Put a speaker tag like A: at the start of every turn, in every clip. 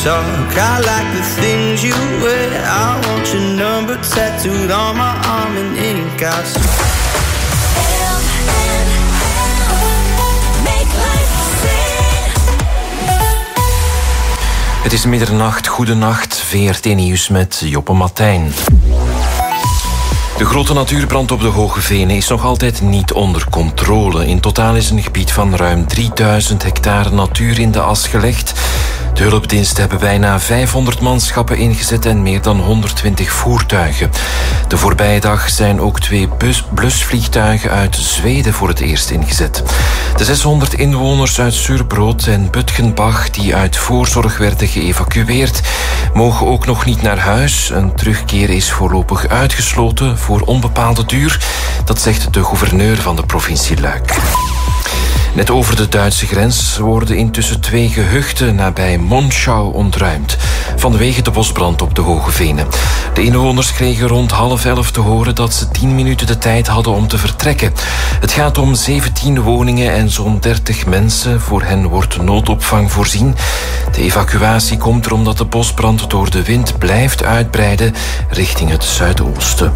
A: talk. I like the things you wear. I want your number tattooed on my arm in ink. I
B: Het is middernacht, goedenacht, VRT Nieuws met Joppe Martijn. De grote natuurbrand op de Hoge Venen is nog altijd niet onder controle. In totaal is een gebied van ruim 3000 hectare natuur in de as gelegd. De hulpdiensten hebben bijna 500 manschappen ingezet en meer dan 120 voertuigen. De voorbije dag zijn ook 2 blusvliegtuigen uit Zweden voor het eerst ingezet. De 600 inwoners uit Zuurbrood en Butgenbach die uit voorzorg werden geëvacueerd, mogen ook nog niet naar huis. Een terugkeer is voorlopig uitgesloten voor onbepaalde duur. Dat zegt de gouverneur van de provincie Luik. Net over de Duitse grens worden intussen 2 gehuchten nabij Monschau ontruimd, vanwege de bosbrand op de Hoge Venen. De inwoners kregen rond 10:30 te horen dat ze 10 minuten de tijd hadden om te vertrekken. Het gaat om 17 woningen en zo'n 30 mensen. Voor hen wordt noodopvang voorzien. De evacuatie komt er omdat de bosbrand door de wind blijft uitbreiden richting het zuidoosten.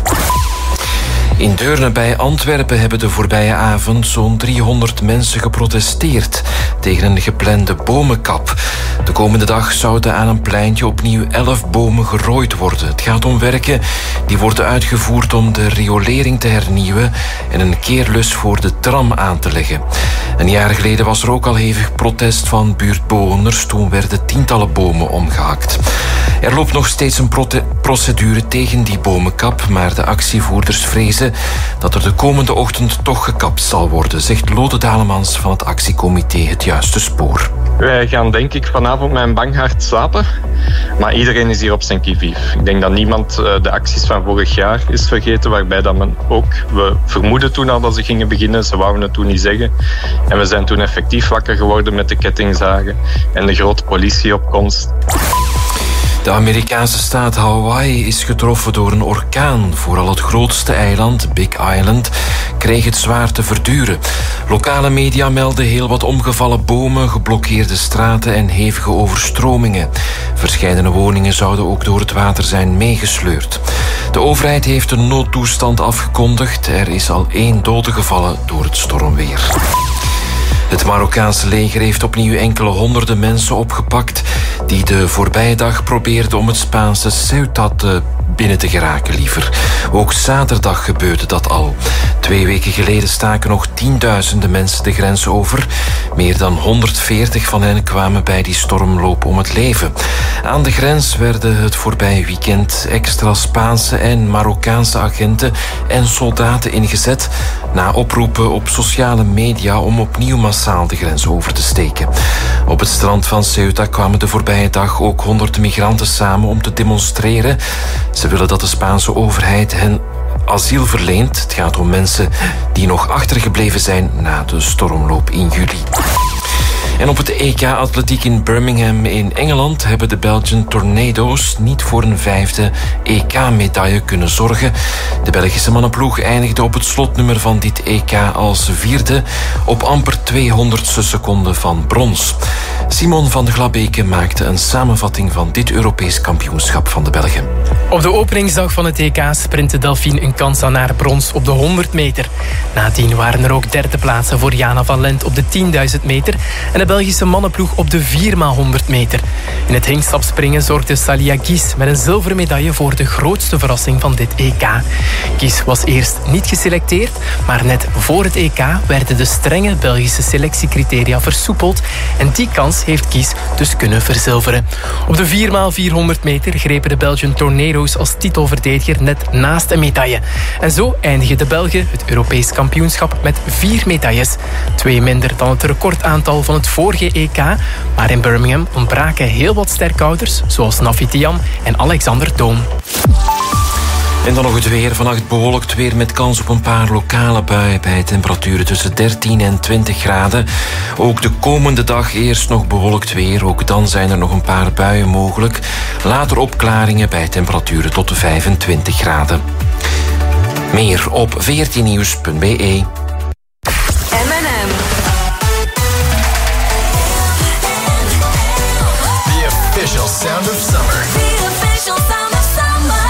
B: In Deurne bij Antwerpen hebben de voorbije avond zo'n 300 mensen geprotesteerd tegen een geplande bomenkap. De komende dag zouden aan een pleintje opnieuw 11 bomen gerooid worden. Het gaat om werken die worden uitgevoerd om de riolering te hernieuwen en een keerlus voor de tram aan te leggen. Een jaar geleden was er ook al hevig protest van buurtbewoners. Toen werden tientallen bomen omgehakt. Er loopt nog steeds een procedure tegen die bomenkap, maar de actievoerders vrezen dat er de komende ochtend toch gekapt zal worden, zegt Lode Dalemans van het actiecomité Het Juiste Spoor.
C: Wij gaan denk ik vanavond met een bang hart slapen, maar iedereen is hier op zijn qui-vive. Ik denk dat niemand de acties van vorig jaar is vergeten, waarbij dat men ook, we vermoeden toen al dat ze gingen beginnen, ze wouden het toen niet zeggen. En we zijn toen effectief wakker geworden met de kettingzagen en de grote politieopkomst.
B: De Amerikaanse staat Hawaii is getroffen door een orkaan. Vooral het grootste eiland, Big Island, kreeg het zwaar te verduren. Lokale media melden heel wat omgevallen bomen, geblokkeerde straten en hevige overstromingen. Verscheidene woningen zouden ook door het water zijn meegesleurd. De overheid heeft een noodtoestand afgekondigd. Er is al 1 dode gevallen door het stormweer. Het Marokkaanse leger heeft opnieuw enkele honderden mensen opgepakt die de voorbije dag probeerden om het Spaanse Ceuta binnen te geraken liever. Ook zaterdag gebeurde dat al. 2 weken geleden staken nog tienduizenden mensen de grens over. Meer dan 140 van hen kwamen bij die stormloop om het leven. Aan de grens werden het voorbije weekend extra Spaanse en Marokkaanse agenten en soldaten ingezet na oproepen op sociale media om opnieuw massaal de grens over te steken. Op het strand van Ceuta kwamen de voorbije dag ook 100 migranten samen om te demonstreren. Ze willen dat de Spaanse overheid hen asiel verleent. Het gaat om mensen die nog achtergebleven zijn na de stormloop in juli. En op het EK Atletiek in Birmingham in Engeland hebben de Belgian Tornado's niet voor een 5e EK-medaille kunnen zorgen. De Belgische mannenploeg eindigde op het slotnummer van dit EK als 4e op amper 200ste seconde van brons. Simon van de Glabeke maakte een samenvatting van dit Europees kampioenschap van de Belgen.
D: Op de openingsdag van het EK sprintte Delphine een kans aan naar brons op de 100 meter. Nadien waren er ook derde plaatsen voor Jana van Lent op de 10.000 meter en de Belgische mannenploeg op de 4x100 meter. In het hingstapspringen zorgde Salia Guis met een zilveren medaille voor de grootste verrassing van dit EK. Guis was eerst niet geselecteerd, maar net voor het EK werden de strenge Belgische selectiecriteria versoepeld en die kans heeft Guis dus kunnen verzilveren. Op de 4x400 meter grepen de Belgian Tornado's als titelverdediger net naast een medaille. En zo eindigen de Belgen het Europees kampioenschap met 4 medailles. 2 minder dan het recordaantal van het vorige EK, maar in Birmingham ontbraken heel wat sterkhouders, zoals Nafi Tiam en Alexander Doom.
B: En dan nog het weer. Vannacht bewolkt weer met kans op een paar lokale buien bij temperaturen tussen 13 en 20 graden. Ook de komende dag eerst nog bewolkt weer. Ook dan zijn er nog een paar buien mogelijk. Later opklaringen bij temperaturen tot de 25 graden. Meer op vrtnieuws.be.
E: The official sound of summer.
F: The official sound of summer.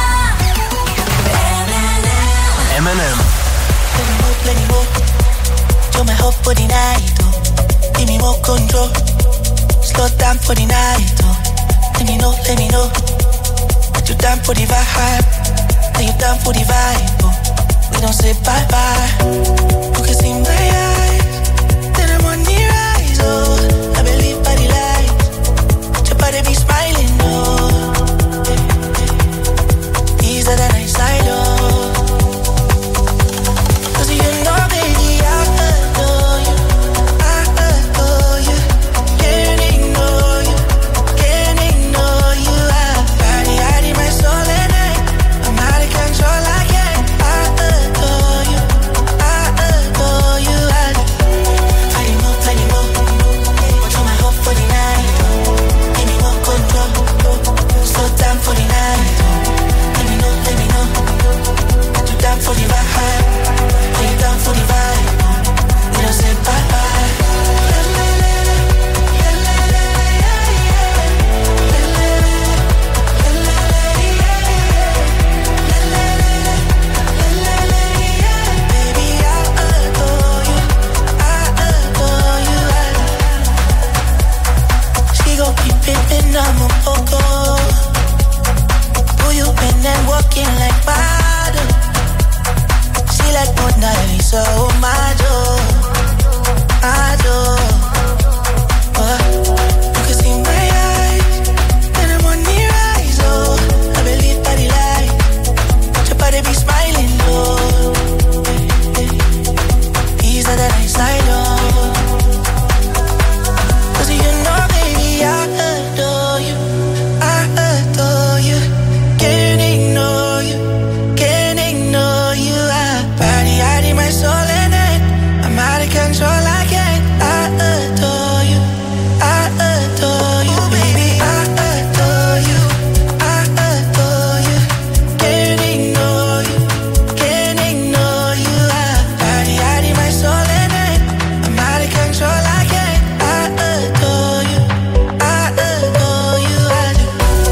E: M&M.
G: Plenty more. Yo mejor por the night, oh. Give me more control. Slow down for the night, oh. Let me know. That you down for the vibe. That you down for the vibe, oh. We don't say bye-bye. You can see my eyes. Then I'm on the rise, oh. I believe by the light. Your body be smiling, oh. These are the nights I love. Cause you know, baby, I adore you. I adore you. Can't ignore you. Can't ignore you. I need my soul and I'm out of control. I can't. I adore you. I adore you. I need more, plenty more. What's on my hope for the night? Give me more control. Slow down for the night. Let me know. Too down for the vibe. Down for the vibe. We don't say bye-bye. Baby, I adore you. I adore you. She gon' keep pimpin', I'm a poco. Pull you in and walking like bottom. She like Mona Lisa, oh my door. You can see my eyes, and I'm on the rise, oh. I believe by the light, your body be smiling, oh. These are the nights I love. Cause you know, baby, I adore you. I adore you. Can't ignore you. Can't ignore you. I need my soul in it. I'm out of control. I can't. I adore you. I adore you, baby. I adore you. I adore you. Can't ignore you. Can't ignore you. I need my soul in it. I'm out of control. I can't. I adore you. I adore you. I do.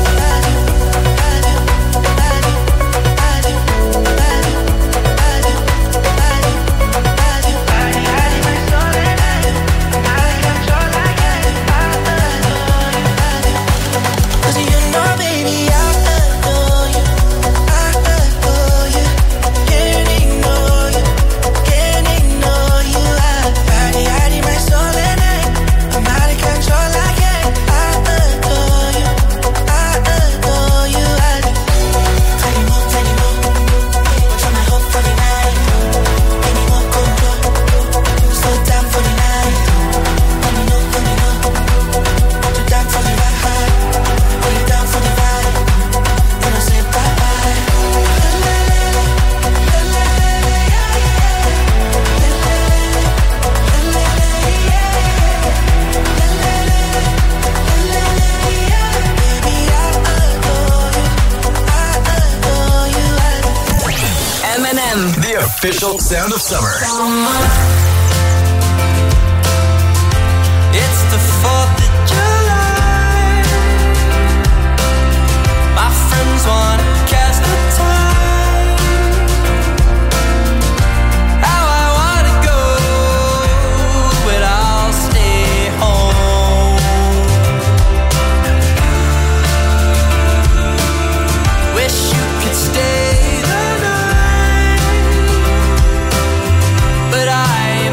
E: Official sound of summer.
A: It's the 4th of July. My friends wanna cast the time. How I wanna go, but I'll stay home. Wish you could stay the night, but I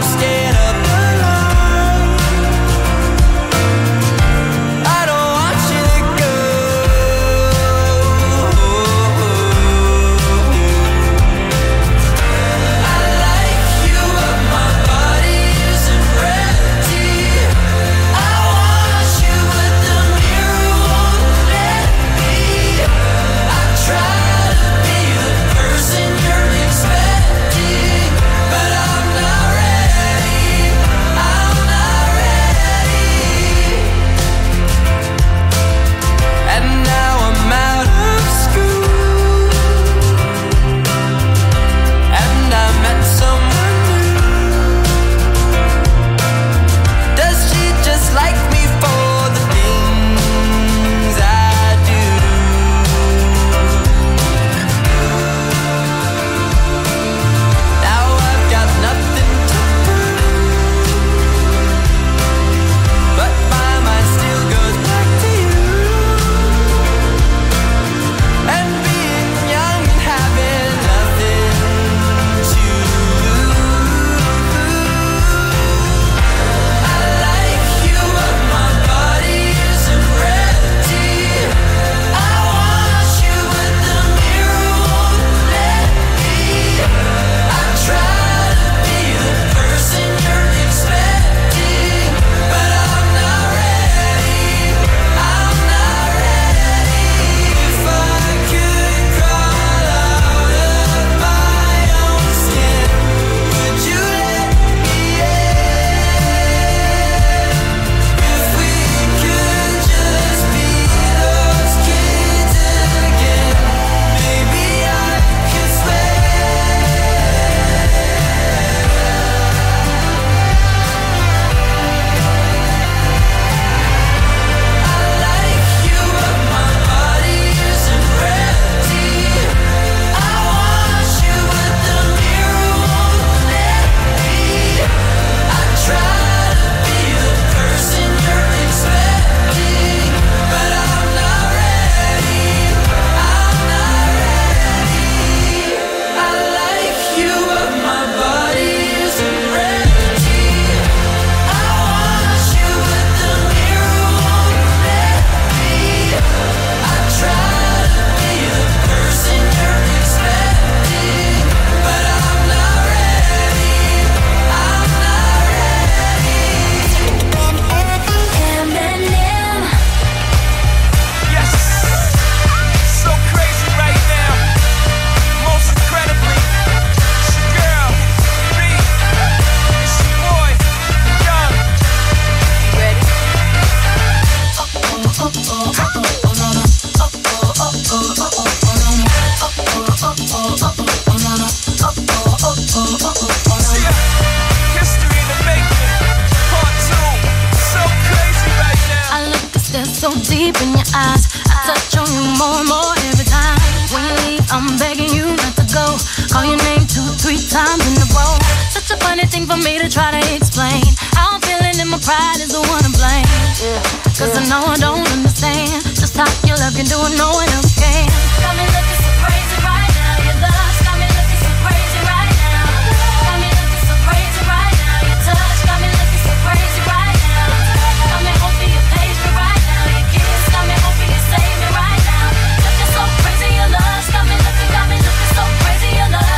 H: eyes. I touch on you more and more every time. When you leave, I'm begging you not to go. Call your name 2-3 times in a row. Such a funny thing for me to try to explain. How I'm feeling and my pride is the one to blame. Cause I know I don't understand just how your love can do it, no one else can. Got me looking so crazy right now. Your love's got me looking so crazy right now. Got me looking so crazy right now. Your touch got me looking so crazy right now. Got me hoping you page me right now. Your kiss got me hoping you save me right now. Looking so crazy, your love's got me looking so crazy, your love.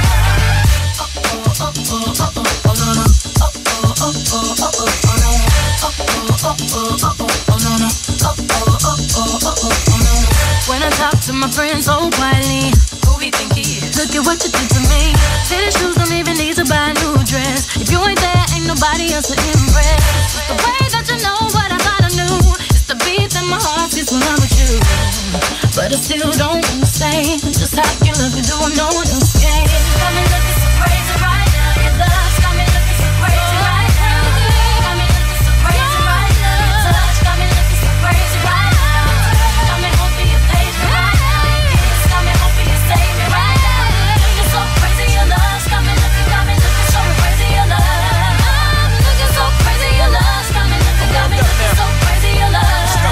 H: When I talk to my friends so quietly, who he think he is? Look at what you did to me. Fitted shoes don't even need to buy a new dress. If you ain't there, ain't nobody else to impress. It's the way that you know what I thought I knew. It's the beat that my heart gets when I'm with you. But I still don't understand just how you look and do what no one else can. Got me looking so crazy right now. Your love's got me looking so crazy right now. Got me looking so crazy right now. Your touch got me looking so crazy right now. Got me hoping you page me right now. Your kiss got me hoping you save me right now. Looking so crazy, your love's got me looking so crazy, your love. Looking so crazy, your love's got me looking so crazy, your love.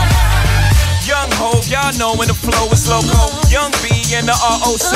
I: Young Hov, y'all know when the flow is loco. Young B and the ROC.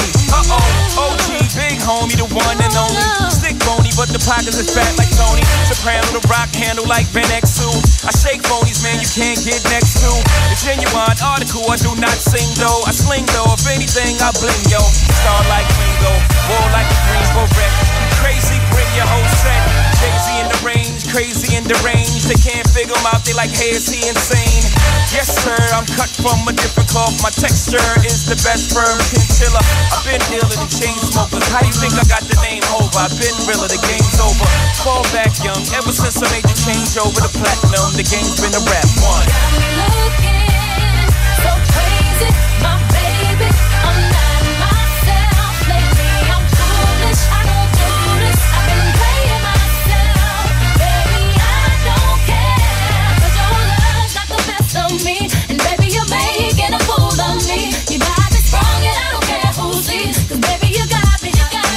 I: OG, big homie, the one and only. Stick bony, but the pockets is fat like Tony. Soprano, the rock handle like Ben X2. I shake phonies, man, you can't get next to. The genuine article, I do not sing though. I sling though, if anything, I bling yo. Star like Ringo, war like a Greensboro wreck. Crazy, bring your whole set. Jay-Z in the range, crazy in the range. They can't figure him out, they like, hey, is he insane? Yes, sir, I'm cut from a different cloth. My texture is the best firm chinchilla. I've been dealing in chain smokers. How you think I got the name over? I've been realer, the game's over. Fall back young, ever since I made the change over to platinum. The game's been a rap one.
H: Got me looking so crazy, my baby. I'm not myself lately. I'm foolish, I don't do this. I've been playing myself, baby. I don't care, 'cause your love's got the best of me, and baby you're making a fool of me. You got me strong and I don't care who sees, 'cause baby you got me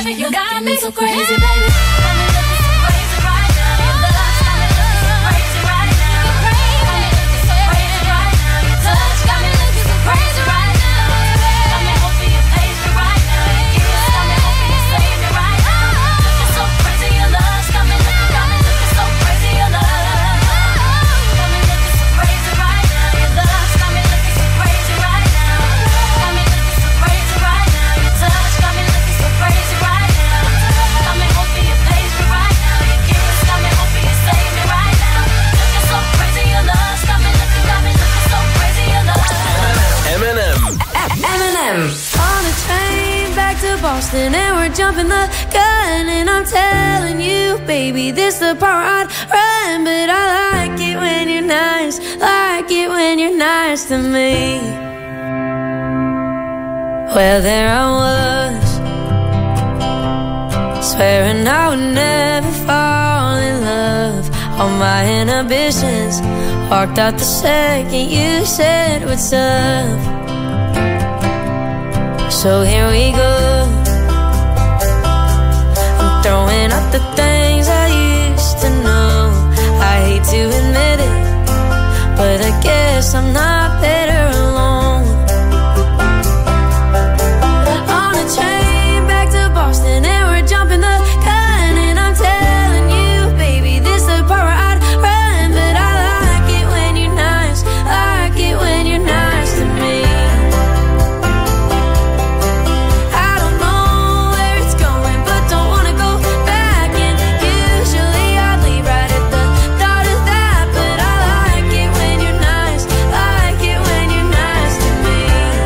H: so crazy, baby. Got me looking so crazy right now. Your love's got me looking so crazy right now. Got me looking so crazy right now. Your touch got me looking so crazy right now. Got me hoping you page me right now. Your kiss got me hoping you save me right now. Looking so crazy, your love's got me looking so crazy, your love. Got me looking so crazy right now. Your love's got me looking so crazy right now. Got me looking so crazy right now. Your touch got me looking so crazy right now. Got me hoping you page me right now. Your kiss got me hoping you save me right now. Looking so crazy, your love's got me looking so crazy, your love.
E: M&M.
J: On a train back to Boston and we're jumping the gun, and I'm telling you, baby, this the part I'd run, but I like it when you're nice, like it when you're nice to me. Well, there I was, swearing I would never fall in love. All my inhibitions walked out the second you said what's up. So here we go. I'm throwing out the things I used to know. I hate to admit it, but I guess I'm not better alone. On a train back to Boston and we're jumping the gun, and I'm telling you, baby, this the part where I'd run, but I like it when you're nice, like it when you're nice to me. I don't know where it's going, but don't wanna go back, and usually I'd leave right at the thought of that, but I like it when you're nice, like it when you're nice to me.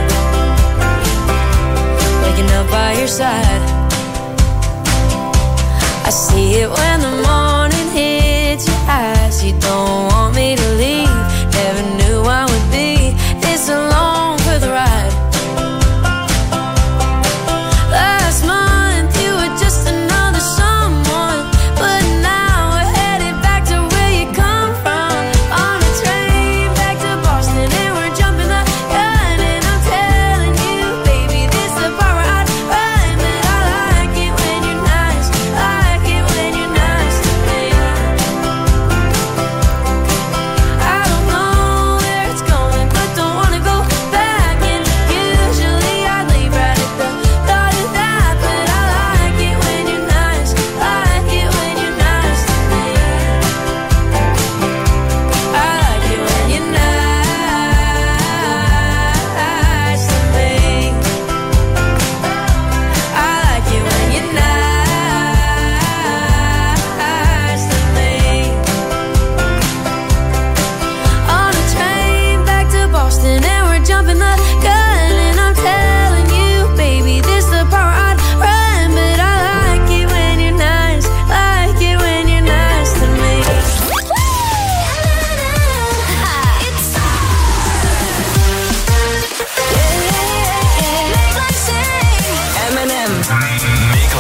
J: Waking up by your side, I see it when the morning hits your eyes. You don't want me to leave, never knew I would be this alone for the ride. Last month you were just another someone, but now we're headed back to where you come from. On a train back to Boston and we're jumping the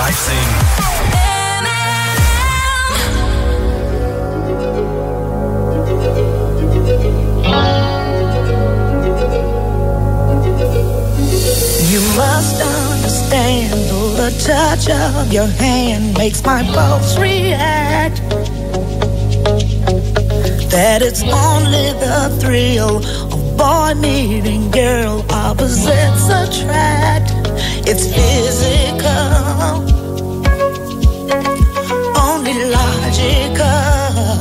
E: I sing.
G: You must understand, though the touch of your hand makes my pulse react, that it's only the thrill of boy meeting girl, opposites attract. It's physical, only logical.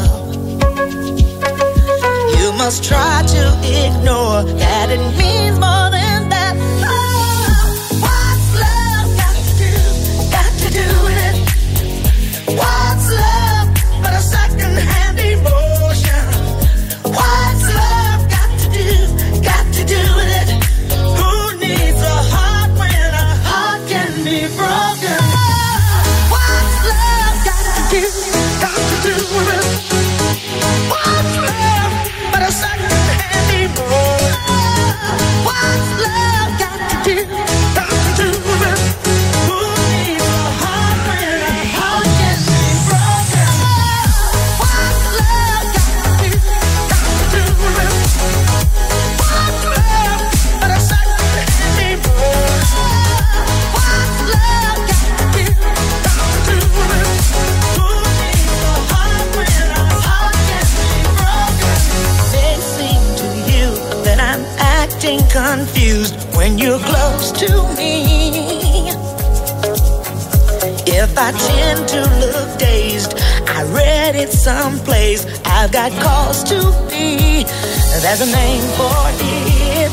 G: You must try to ignore that it means more than that. Oh, what's love got to do with it? What's love but a second-hand emotion? What's love got to do with it? Who needs a heart when a heart can be broken? What's love got to do with it? What's love but a second-hand emotion? What's love got to do with it? Who needs a heart when a heart can be broken? What's love got to do with it? What's love but a second-hand emotion? What's love got to do with it? Who needs a heart when a heart can be broken? May seem to you that I'm acting confused when you're close to me. If I tend to look dazed, I read it someplace, I've got cause to be. There's a name for it.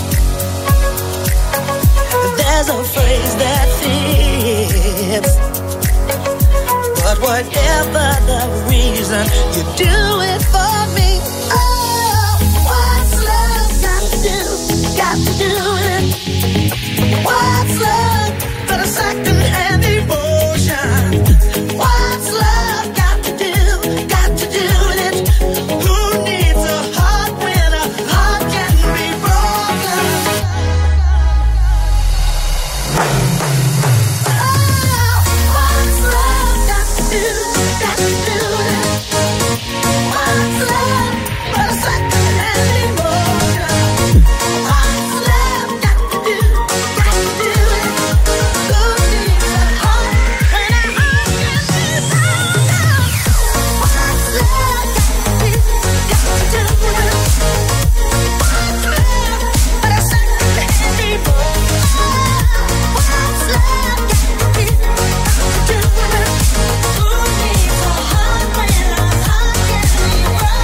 G: There's a phrase that fits. But whatever the reason, you do it for me. Oh, what's love got to do with it? What's love but a second-hand emotion? What's love got to do with it? Who needs a heart when a heart can be broken? Oh, what's love got to do with it? What's love but a second-hand emotion? What's love got to do with it? Who needs a heart when a heart can be broken? What's love got to do with it? What's love but a second-hand emotion? What's love got to do with it? Who needs a heart when a heart can be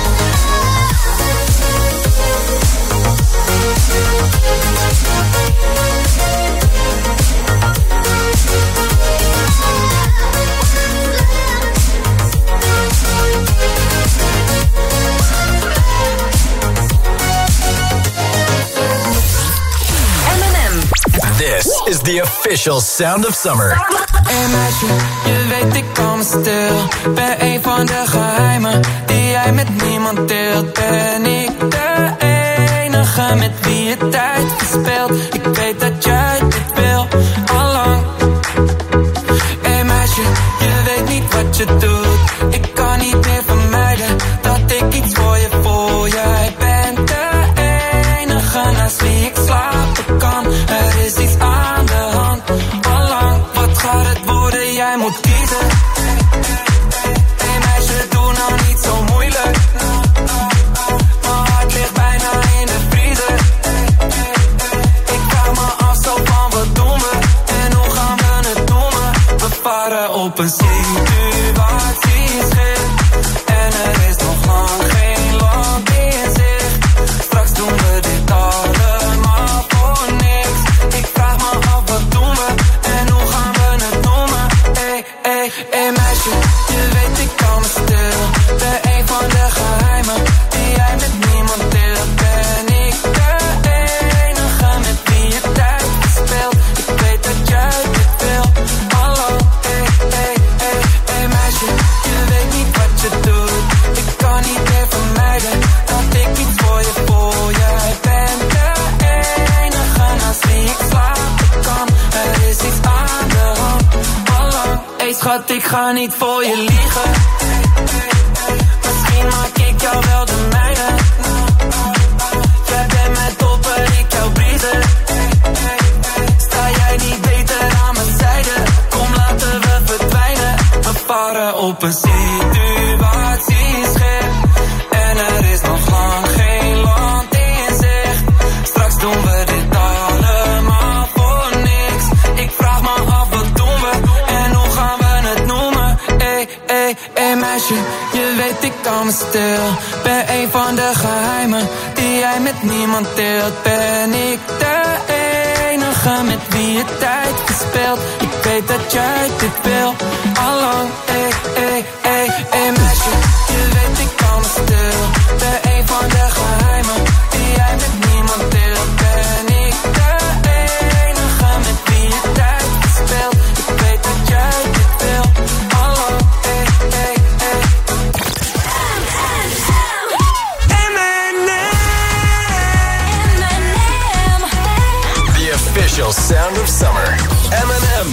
E: This is the official sound of summer.
K: Hey meisje, je weet ik kan me stil. Ben een van de geheimen die jij met niemand deelt. Ben ik de enige met wie je tijd verspeelt. Ik weet dat jij dit wil, allang. Hey meisje, je weet niet wat je doet. Ik kan niet meer vermijden dat ik iets voor je voel. Jij bent de enige naast wie ik slapen kan. Er is iets aan de hand, allang. Wat gaat het worden? Jij moet kiezen. Hey meisje, doe nou niet zo moeilijk. Mijn hart ligt bijna in de vriezer. Ik vraag me af zo van wat doen we en hoe gaan we het doen? We varen op een situatieschip en er is nog lang geen land in zicht. Straks doen we dit allemaal voor niks. Ik vraag me af wat doen we en hoe gaan we het noemen? Hey meisje, je weet ik kan me stil. Ben een van de geheimen die jij met niemand deelt. Ben ik de enige met wie je tijd verspeelt. Ik weet dat jij dit wil, hallo. Hey meisje, je weet niet wat je doet. Ik kan niet meer vermijden dat ik iets voor je voel. Jij bent de enige naast wie ik slapen kan. Er is iets aan de hand, allang. Hey schat, ik ga niet voor je liegen. Misschien maak ik jou wel de mijne. Jij bent mijn topper, ik jou briesen. Sta jij niet beter aan mijn zijde? Kom laten we verdwijnen. We varen op een situatieschip. En er is nog lang geen land in zicht. Straks doen we dit allemaal voor niks. Ik vraag me af, wat doen we? En hoe gaan we het noemen? Ey meisje, je weet ik kan me stil. Ben een van de geheimen die jij met niemand deelt. Ben ik de enige met wie je tijd verspeelt. Ik weet dat jij dit wil. Allang, ey meisje, je weet ik kan me stil. Ben een van de geheimen die jij met niemand deelt. Ben ik de enige met wie je tijd verspeelt. Ik weet dat jij dit wil. Allang,
E: The official sound of summer. Eminem.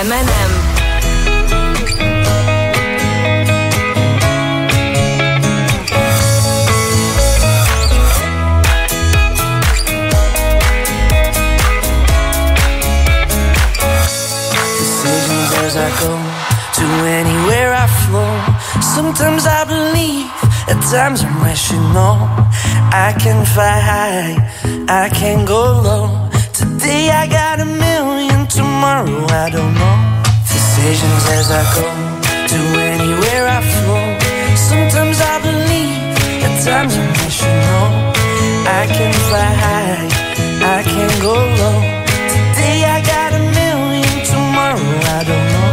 A: Decisions as I go to anywhere I flow. Sometimes I believe, at times I'm rational. I can fly high, I can go low. Today I got a million, tomorrow I don't know. Decisions as I go to anywhere I flow. Sometimes I believe, at times I'm rational. I can fly high, I can go low. Today I got a million, tomorrow I don't know.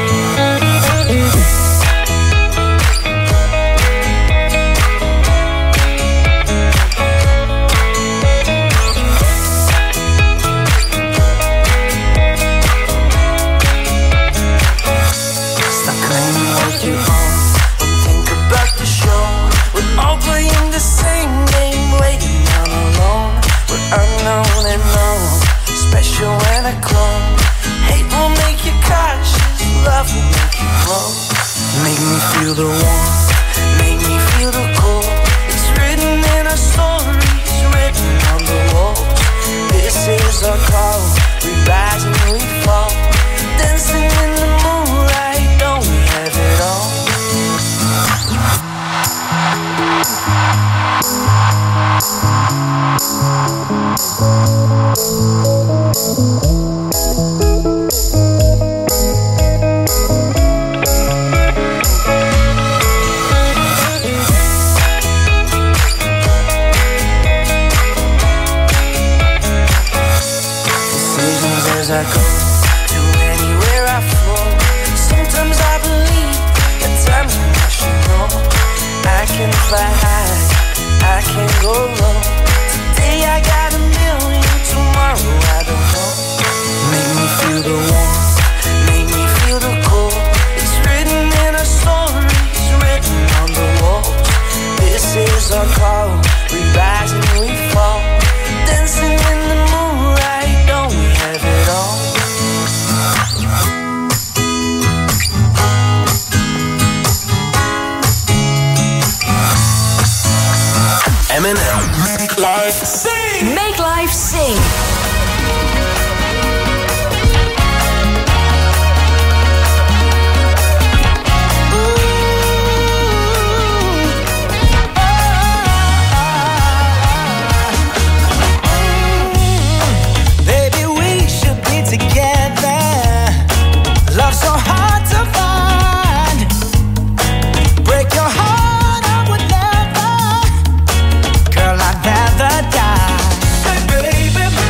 A: Stop claiming what you own, don't think about the show. We're all playing the same game, waiting down alone. We're unknown and known, special when I clone. Hate will make you cautious, love will make you grow. Make me feel the warmth, make me feel the cold. It's written in our stories, written on the walls. This is our call, we rise and we fall. Dancing in the moonlight, don't we have it all? Decisions as I go to anywhere I flow. Sometimes I believe, at times I'm rational. I can fly high, I can go low. Today I got a million, tomorrow I don't know. Make me feel the warmth, make me feel the cold. It's written in our stories, written on the walls. This is our call, we rise and we fall. Dancing in the moonlight, don't we have it all?
E: Eminem. Make life sing.
F: Make life sing.
A: Baby, we should be together. Love so hard to find. Break your heart, I would never. Girl, I'd rather die. Hey, baby,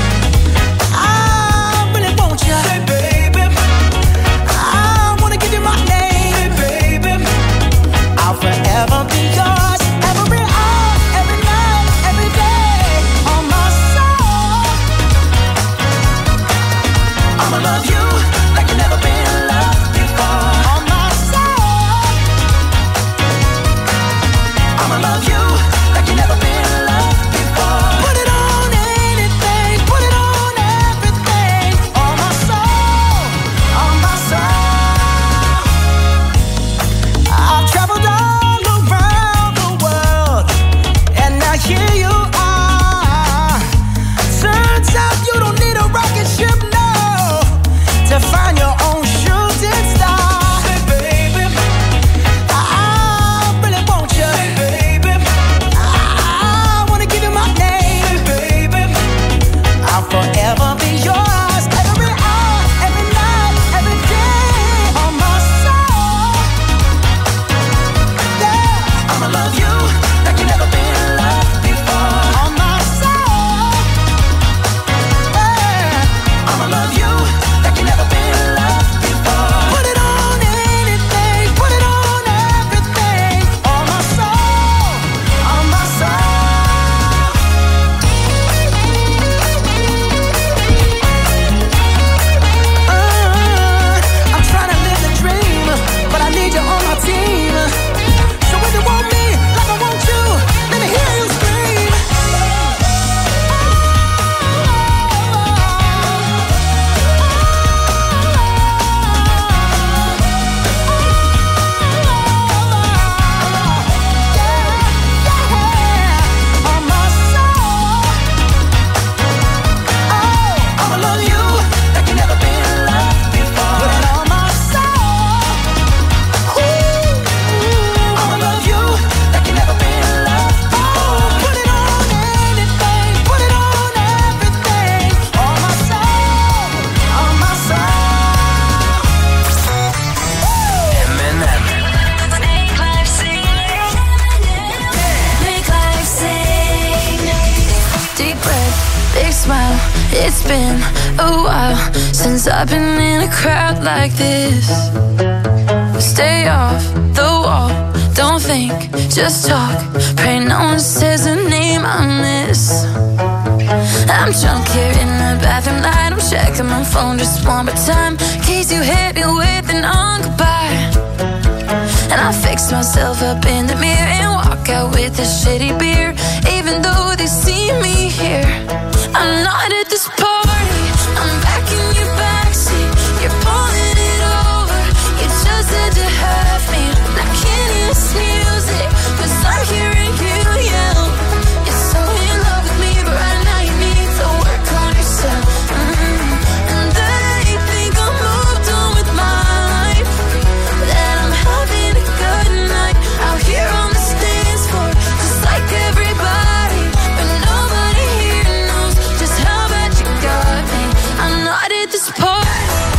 J: It's been a while since I've been in a crowd like this. Stay off the wall, don't think, just talk. Pray no one says a name I miss. I'm drunk here in the bathroom light. I'm checking my phone just one more time, in case you hit me with an on goodbye. And I fix myself up in the mirror and walk out with a shitty beer. Even though they see me here, I'm not at this party. I'm back in your backseat. You're pulling it over. You just had to have me. I can't hear this music, 'cause I'm hearing you yell. You're so in love with me, but right now you need to work on yourself. And they think I'm moved on with my life, that I'm having a good night out here on the dance floor, just like everybody. But nobody here knows just how bad you got me. I'm not at this party.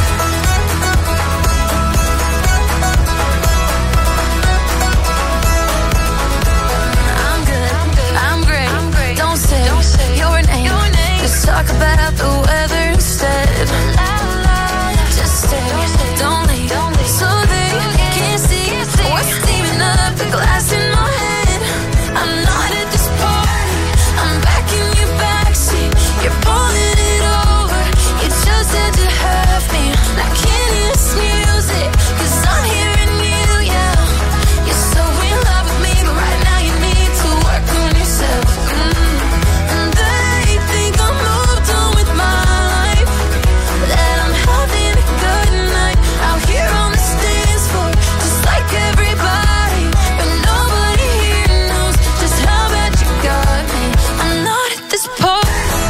J: I'm good, I'm great. Don't say your name. Let's talk about the weather instead. Just stay, don't leave, so they can't see what's steaming up the glass in my head. I'm not at this party. I'm back in your backseat. You're pulling it over. You just had to have me. I can't hear this music, 'cause I'm hearing you yell. You're so in love with me, but right now you need to work on yourself. And they think I'm moved on with my life, that I'm having a good night out here on the dance floor, just like everybody. But nobody here knows just how bad you got me. I'm not at this party.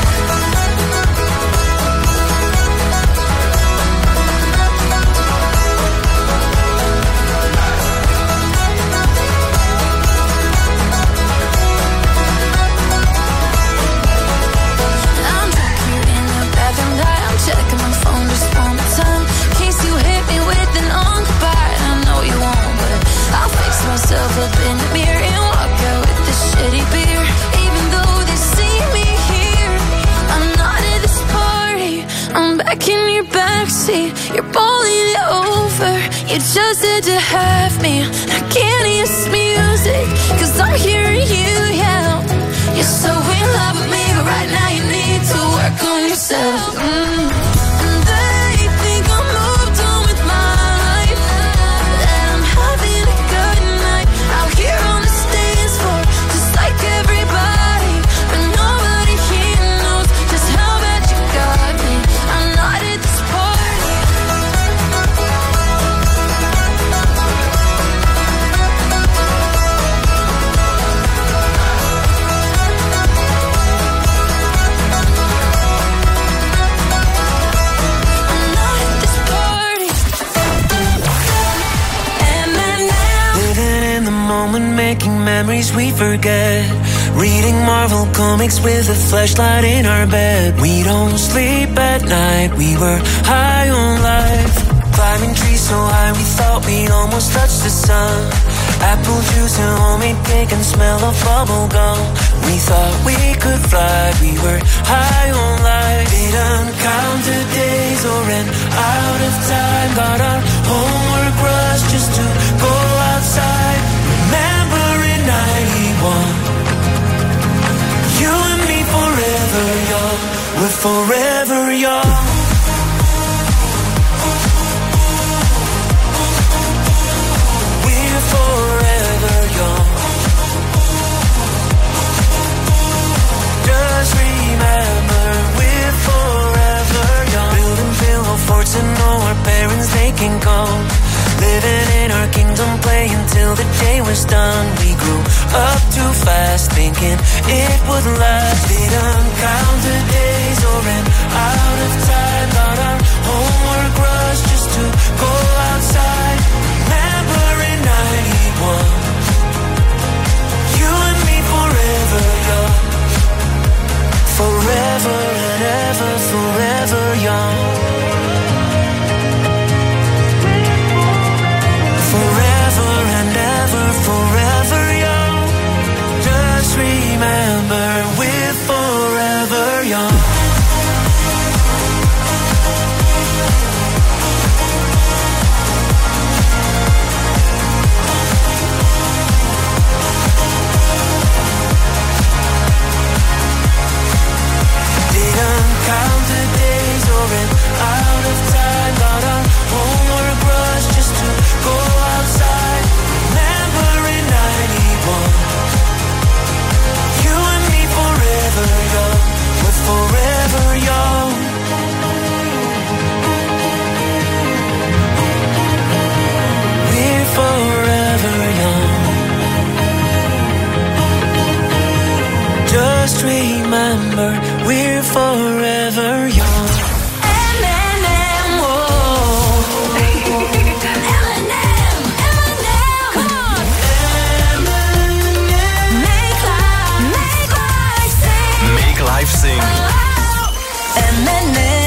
J: I'm drunk here in the bathroom light. I'm checking my phone just one more time, in case you hit me with an on goodbye. And I know you won't, but I'll fix myself up in the mirror and walk out with this shitty beer. Even though they see me here, I'm not at this party. I'm back in your backseat. You're pulling it over. You just had to have me. I can't hear this music, 'cause I'm hearing you yell. You're so in love with me, but right now you need to work on yourself. And they think I'm moved on with my life, that I'm having a good night out here on the dance floor, just like everybody. But nobody here knows just how bad you got me. I'm not at this party. I'm not at this party. And then now,
A: Living in the moment, making memories we forget. Reading Marvel comics with a flashlight in our bed. We don't sleep at night, we were high on life. Climbing trees so high we thought we'd almost touch the sun. Apple juice and homemade cake and smell of bubble gum. We thought we could fly, we were high on life. Didn't count the days or ran out of time. Got our homework rush just to go outside. Remember in 91, you and me forever young. We're forever young. We're forever young. Just remember, we're forever young. Building pillow forts and know our parents they can come. Living in our kingdom, playing till the day was done. We grew up too fast, thinking it would last. Didn't count the days or ran out of time. Got our homework rush just to go outside. Remember in 91, you and me forever young. Forever and ever, forever young. Forever and ever, forever young. Just remember, we're forever young. remember we're forever young.
J: Eminem, whoa. Eminem, come on. Make life sing.
E: Make life sing.
J: Eminem.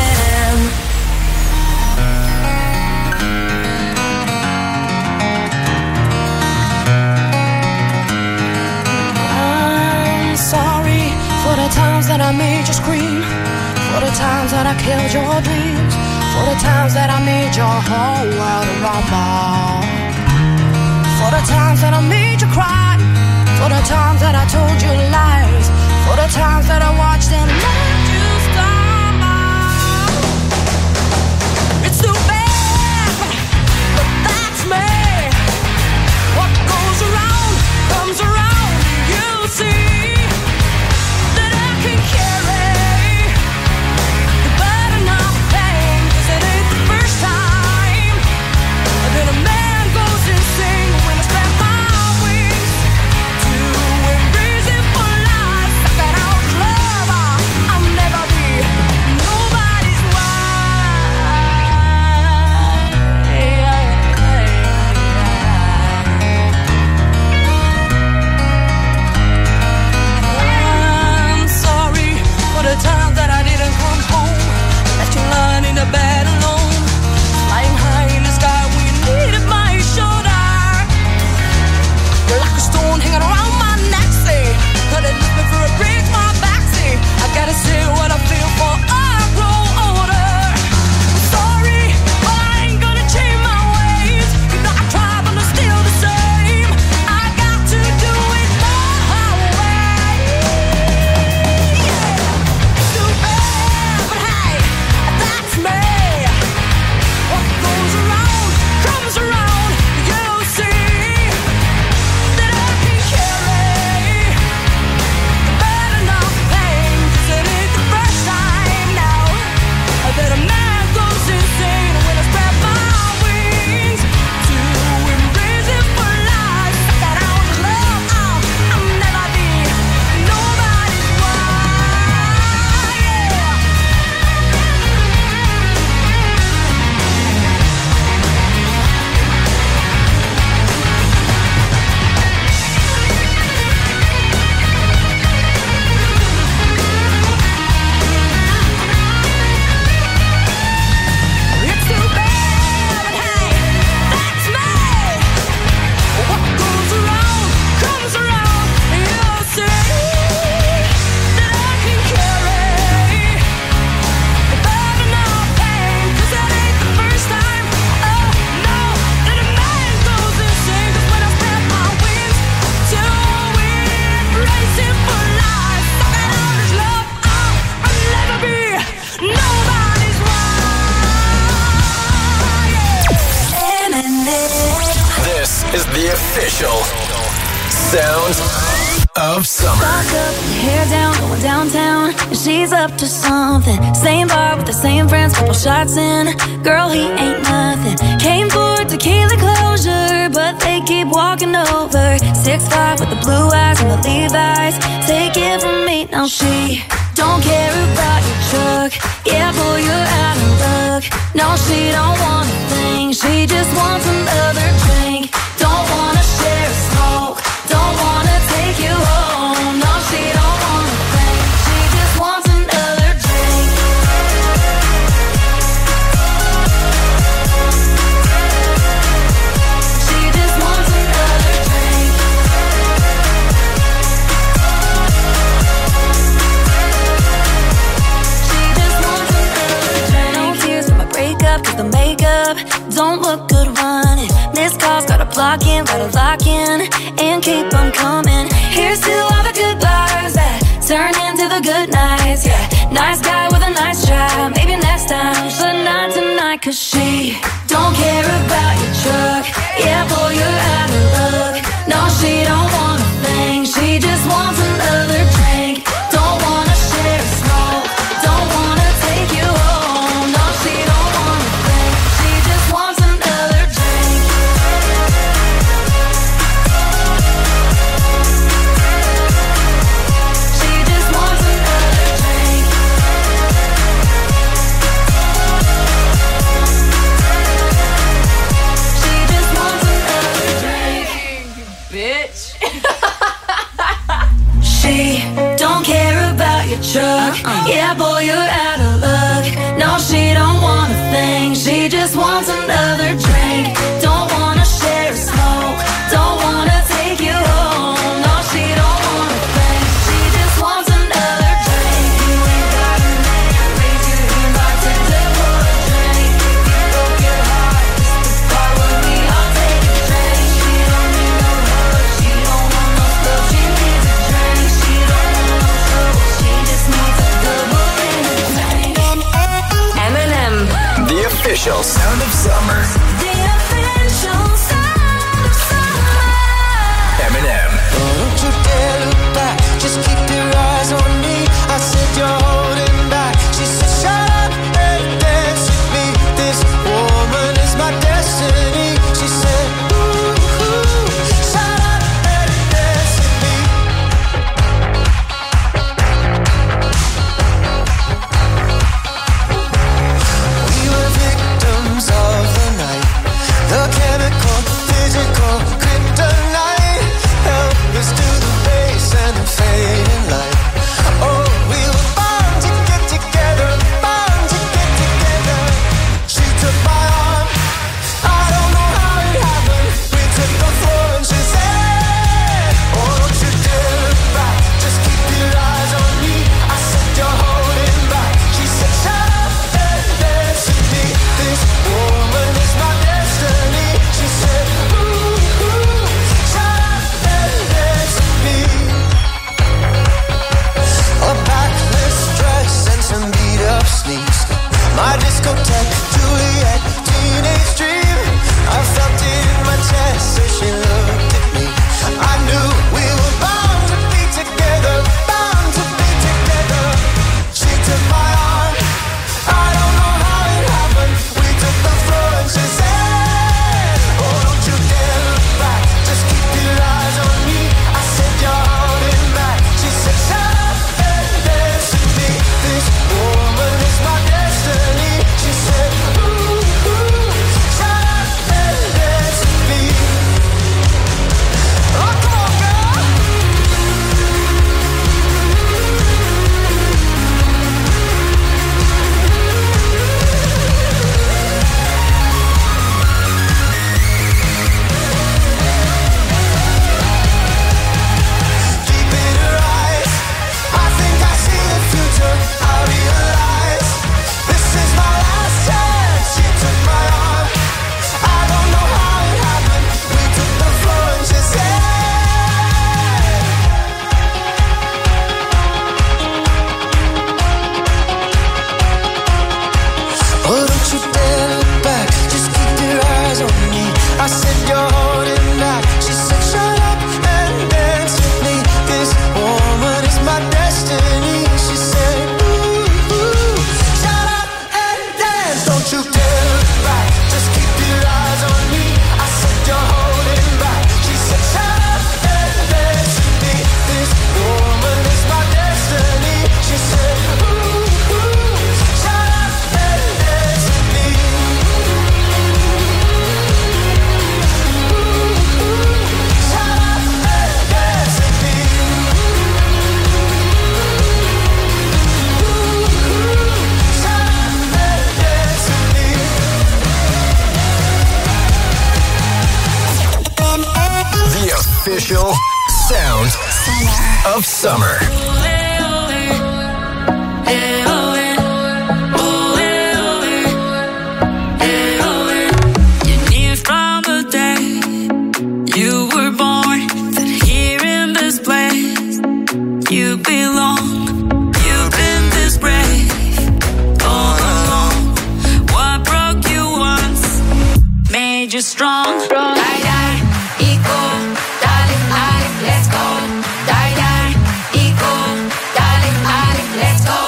L: I'm sorry for the times that I made you scream, for the times that I killed your dreams, for the times that I made your whole world rumble, for the times that I made you cry, for the times that I told you lies, for the times that I watched and let you stumble. It's too bad, but that's me. What goes around comes around. You see that I can carry the burden of pain, 'cause it ain't the first time that a man goes insane when I spread my wings to embrace it for life. That out love, I'll never be nobody's I'm sorry for the time that I didn't come home, left you lying in the bed alone, flying high in the sky when you needed my shoulder. You're like a stone hanging around my neck, say, couldn't lift me for a break, my back, say, I gotta say what I feel for I grow older. I'm sorry, but I ain't gonna change my ways. You know I try, but I'm still the same. I got to do it my way. Yeah, too bad, but hey, that's me. What goes around comes around. You see that I can carry the burden of pain, 'cause it ain't the first time now that a man goes insane when I spread my wings to embrace it for life. That out love, I'll never be nobody's wife. Yeah. It's too bad, but hey, that's me. What goes around comes around. You'll see that I can carry the burden of pain, 'cause it ain't the first time, oh no, that a man goes insane. 'Cause when I spread my wings to embrace it for life, sucking out his love, I'll never be nobody's
E: This is the official sound of summer.
J: Back up, hair down, going downtown. And she's up to something. Same bar with the same friends, couple shots in. Girl, he ain't nothing. Came for tequila closure, but they keep walking over. 6'5" with the blue eyes and the Levi's. Take it from me, now she don't care about your truck. Yeah, boy, you're out of luck. No, she don't want a thing. She just wants another drink. Don't wanna share a smoke. Don't wanna take you home. No, she don't want a thing. She just wants another drink. She just wants another drink. She just wants another drink. No tears from my breakup, 'cause the makeup don't look good running. Missed calls, gotta block in, gotta lock in, and keep on coming. Here's to all the good bars that turn into the good nights. Yeah, nice guy with a nice try. Maybe next time, but not tonight, 'cause she don't care about your truck. Yeah, boy, you're out of luck. No, she don't want a thing. She just wants another drink. Don't wanna share a smoke. Don't wanna take you home. No, she don't want a thing. She just wants another drink. She just wants another struck. Yeah, boy, you're out of luck. No, she don't want a thing. She just wants another drink. Don't wanna share a smoke. Don't wanna take you home. No, she don't want a thing. She just wants another drink. You ain't got a name. Raise your hand, bartender, pour a drink. If you broke your heart, just to part with me, I'll take a drink. She don't need no love. She don't want no stuff. She needs a drink. She don't want no trouble. She just needs a double in a drink. Eminem.
E: The official sound of summer.
J: The official sound of summer.
E: Eminem.
G: Don't you dare look back, just keep your eyes on me. I said you're holding back. She said shut up and dance with me. This woman is my destiny. She said ooh, shut up and dance with me. We were victims of the night. The chemical, physical, kryptonite. Help us to the base and the fading light. Oh, we were bound to get together, bound to get together. She took my arm, I don't know how it happened. We took the floor and she said, oh, don't you dare look back, just keep your eyes on me. I said you're holding back. She said shut up and dance with me. This woman is my destiny. She said ooh, shut up and dance with me. A backless dress and some beat up sneaks. My discotheque, Juliet, teenage dream. I felt it in my chest as she looked at me. I knew we were bound to be together, bound to be together. She took my arm, I don't know how it happened. We took the floor and she said, oh, don't you dare look back, just keep your eyes on me. I said you're holding back. She said shut up and dance with me. This woman is my destiny. She said ooh, shut up and dance with me. Oh, come on, girl. Deep in her eyes, I think I see the future. I realize this is my last chance. She took my arm, I don't know how it happened. We took the floor and she said, oh, don't you dare look back, just keep your eyes on me. I said you're holding back. She said shut up and dance with me. This woman is my destiny. She said ooh, shut up and dance. Don't you dare look back, just keep your eyes on me. I said you're holding back. She said shut up and dance with me. This woman is my destiny. She said ooh, shut up and dance with me. Shut up and dance with me. Shut up and dance with me.
E: The official sound of summer.
H: You knew from the day you were born that here in this place you belong. You've been this brave all along. What broke you once made you strong. Die, die, equal, darling, let's go. Die, die, equal, darling, let's go.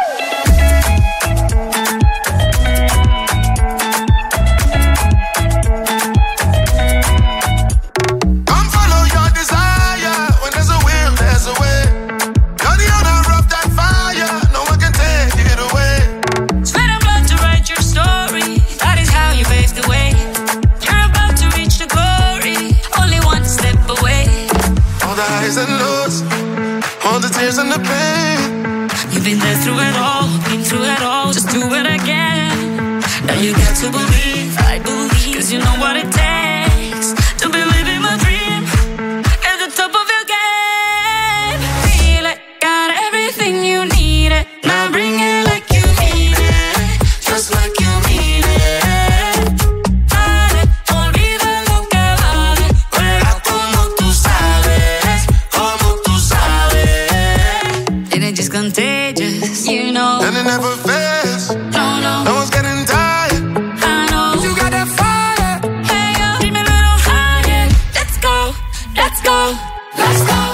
G: Come follow your desire. When there's a will, there's a way. You're the owner of that fire. No one can take it away.
H: Sweat and blood to write your story. That is how you paved the way. You're about to reach the glory. Only one step away.
G: All the highs and lows, all the tears and the pain.
H: You
M: You've been there through it all, been through it all. Just do it again. Now you got to believe, I believe, 'cause you know what it takes to be living my dream at the top of your game. Feel it, got everything you need it. Now bring it like you mean it, just like you mean it. Dale, olvida lo que vale, juega como tú sabes, como tú sabes. And it's just contagious, you know.
N: And it never fails.
M: No, no.
N: No one's getting tired.
M: I know.
N: You got that fire.
M: Hey, yo, keep me a little higher. Let's go, let's go, let's go.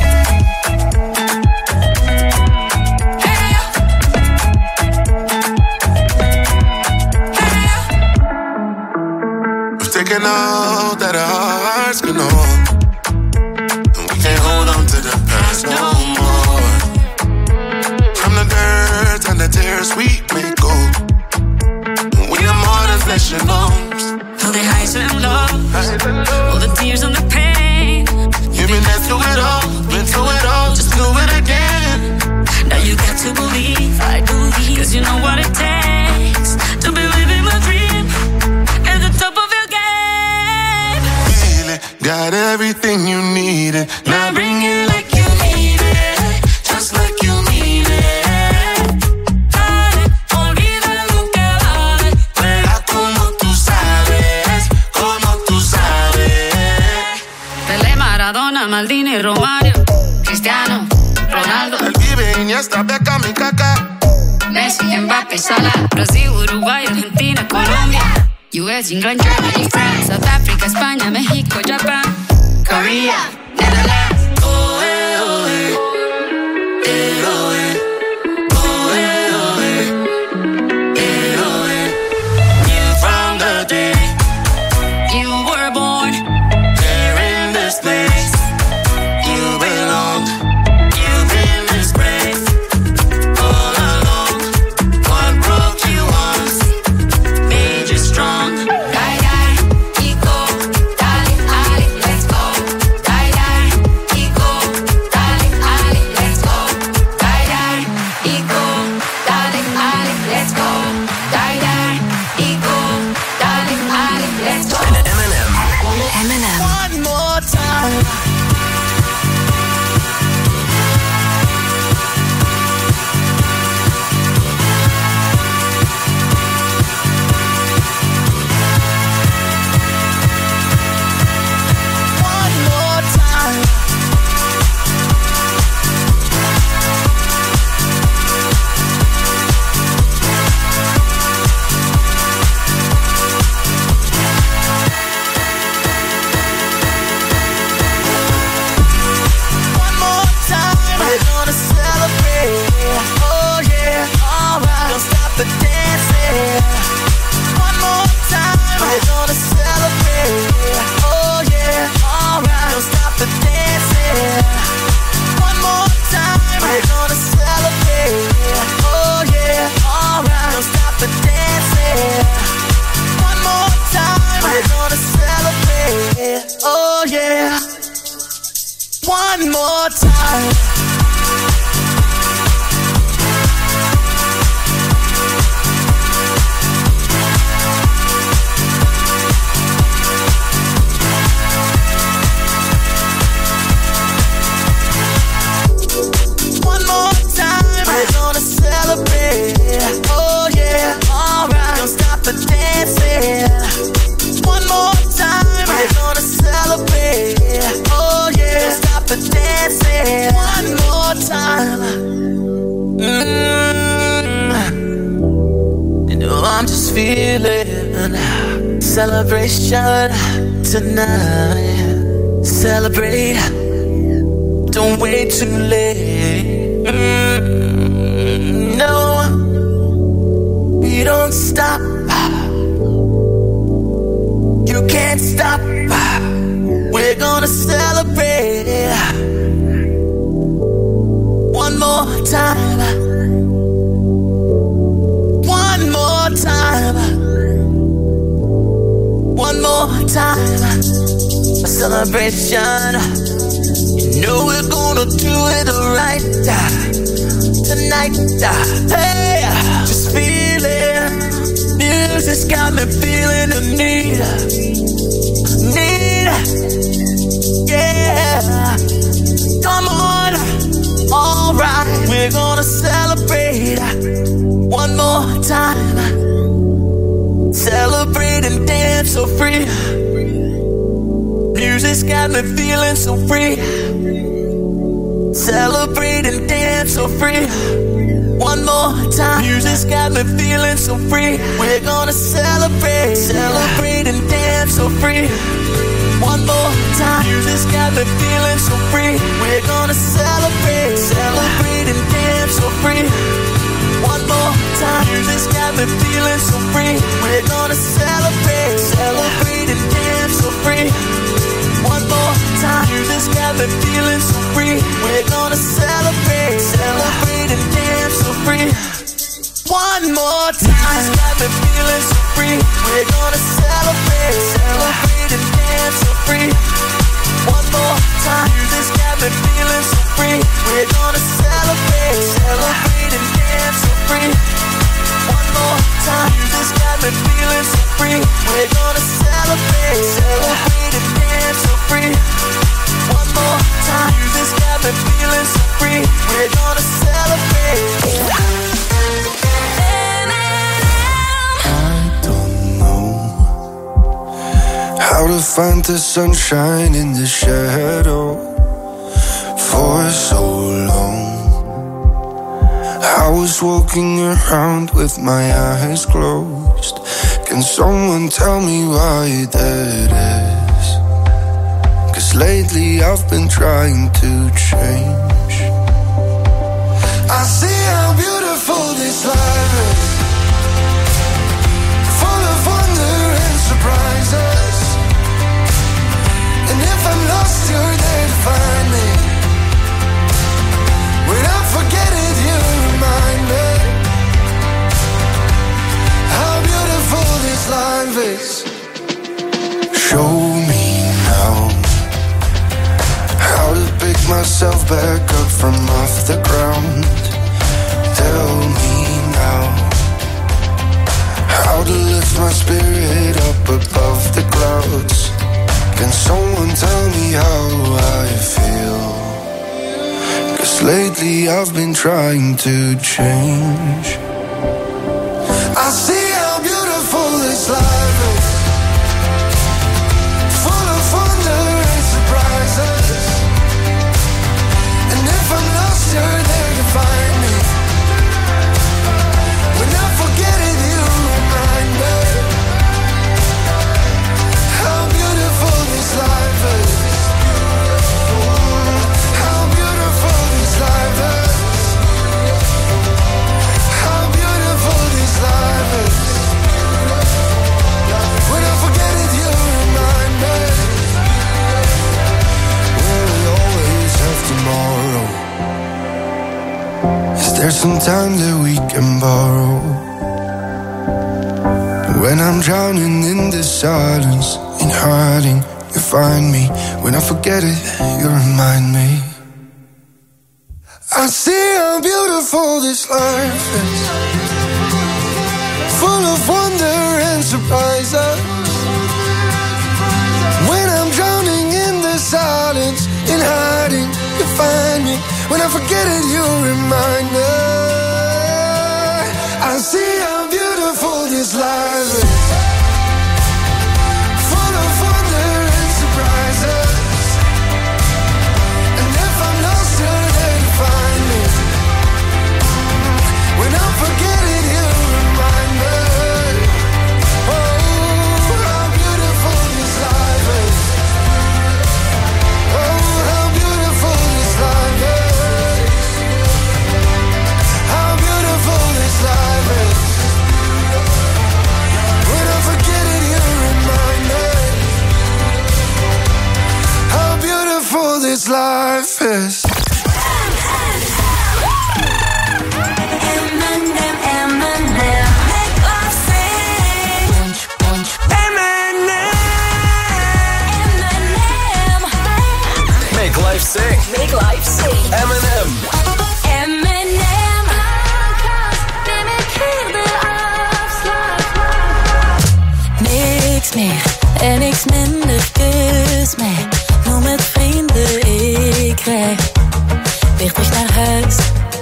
M: Hey, yo. Hey, yo.
N: We've taken all that our hearts can hold, and we can't hold on to the past no more. From the dirt and the tears we may go, we are more than flesh and bones.
M: All the highs and lows, all the tears and the pain.
N: You've been there through it all, been through it all. Just do it again.
M: Now you got to believe, I believe, 'cause you know what it takes to be living my dream at the top of your game.
N: Feel it, got everything you needed.
M: Now bring it like you mean it, just like you mean it. Dale, olvida lo que vale,
N: Juega como tú sabes, como tú sabes.
M: Pelé, Maradona, Maldini, Romario, Cristiano, Ronaldo,
N: El Vive, Iniesta, Beckham y Kaká.
M: Messi, Mbappé, Salah, Brasil, Uruguay, Argentina, Colombia, US, England, Germany, France, South Africa, España, México, Japan, Korea, Netherlands. Oh, eh, oh, eh. Eh, oh, eh. Oh, eh, oh, eh. Eh, oh, eh. Knew from the day you were born here in this place. You belong, you've been disgraced all along. What broke you once made you strong. Die, die, ego, dale, ali, let's go. Die, die, ego, dale, ali, let's go. Die, die, ego, dale, ali, let's go. Die, die, ego, dale, ali, let's go.
A: Eminem. One more time. One more time. One more time, we're gonna celebrate. Oh yeah, alright. Don't stop the dancing. One more time, we're gonna celebrate. Oh yeah, alright. Don't stop the dancing. One more time, we're gonna celebrate. Oh yeah, alright. Don't stop the dancing. One more time, we're gonna celebrate. Oh yeah. One more time. One more time, we're gonna celebrate. Oh yeah, alright. Don't stop the dancing. One more time, we're gonna celebrate. Oh yeah, don't stop the dancing. One more time. You know I'm just feeling celebration tonight. Celebrate. Don't wait too late. No, we don't stop. You can't stop. We're gonna celebrate. One more time. One more time. One more time. A celebration. You know we're gonna do it right tonight. Hey, just feeling. Music's got me feeling the need. Yeah. Come on. Alright, we're gonna celebrate one more time. Celebrate and dance so free. Music's got me feeling so free. Celebrate and dance so free. One more time. Music's got me feeling so free. We're gonna celebrate. Celebrate and dance so free. One more time. Music's got me feeling so free. We're gonna celebrate. Celebrate and dance so free. One more time. Music's got me feeling so free. We're gonna celebrate. Celebrate and dance so free. One more time. Music's got me feeling so free. We're gonna celebrate. Celebrate and dance so free. One more time. Music's got me feeling so free. We're gonna celebrate. Celebrate and dance so free. One more time. Music's got me feeling so free. We're gonna celebrate. Celebrate and dance so free. One more time. Music's got me feeling so free. We're gonna celebrate. Celebrate and dance so free. One more time. Music's got me feeling so free. We're gonna celebrate.
O: How to find the sunshine in the shadow for so long. I was walking around with my eyes closed. Can someone tell me why that is? 'Cause lately I've been trying to change. I see how beautiful this life is, full of wonder and surprises. And if I'm lost, you're there to find me. When I forget it, you remind me how beautiful this life is. Show me now how to pick myself back up from off the ground. Tell me now how to lift my spirit up above the clouds. Can someone tell me how I feel? 'Cause lately I've been trying to change. I see how beautiful this life is, full of wonder and surprises. And if I'm lost, you're there to find me. When I forget it, you remind me how beautiful this life is. How beautiful this life is. How beautiful this life is. When I forget it, you remind me. Will we always have tomorrow? Is there some time that we can borrow? When I'm drowning in the silence, in hiding, you find me. When I forget it, you remind me. I see how beautiful this life is, full of wonder and surprises. When I'm drowning in the silence, in hiding, you find me. When I forget it, you remind me. I see how beautiful this life is, full of wonder and surprises. And if I'm lost, you're there to find me. When I forget it, you remind me. Oh, how beautiful this life is. Oh, how beautiful this life is. How beautiful this life is. When I forget it, you remind me how beautiful this life is.
E: Make life sing.
F: Make life sing.
E: Eminem.
F: Eminem.
J: niks minder, kus mij. Noem het vrienden, ik rij weer terug naar huis.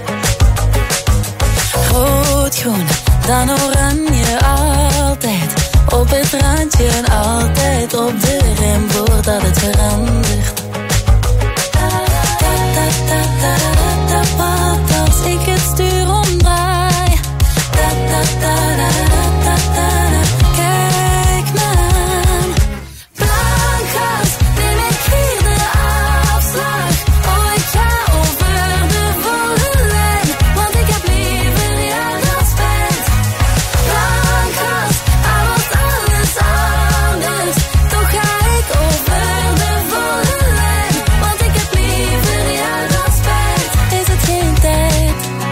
J: Rood, groen, dan oranje, altijd op het randje en altijd op de rem voordat het verandert. Wat als ik het stuur omdraai? Kijk me aan. Blankgas, neem ik hier de afslag. Oh, ik ga over de volle lijn, want ik heb liever jou dan spijt. Blankgas, hij wordt alles anders. Toch ga ik over de volle lijn, want ik heb liever jou dan spijt. Is het geen tijd?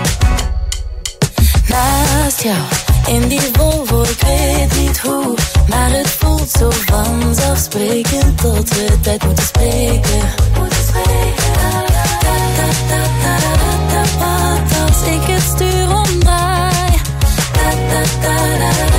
J: Naast jou, in die Volvo, ik weet niet hoe, maar het voelt zo vanzelfsprekend tot we tijd moeten spreken. Wat als ik het stuur omdraai?